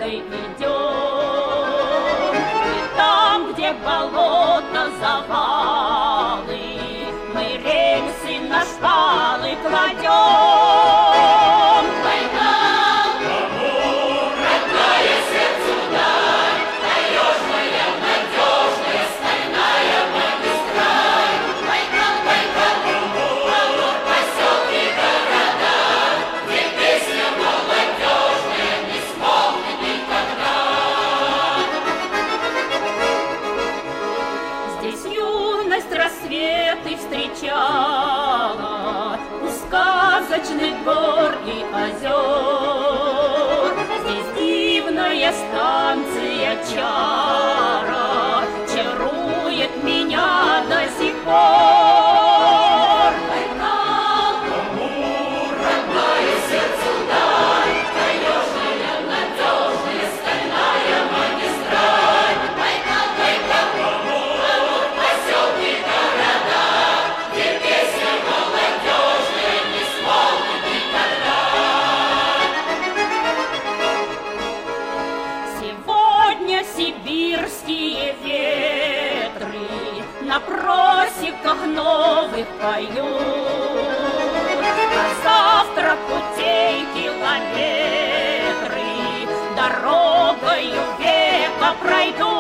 дорогой идем, и там, где болото, завалы, мы рельсы на шпалы кладем. Рассветы встречала у сказочных гор и озер. Здесь дивная станция Чара чарует меня до сих пор. Сибирские ветры на просеках новых поют, а завтра путей километры дорогою века пройдут.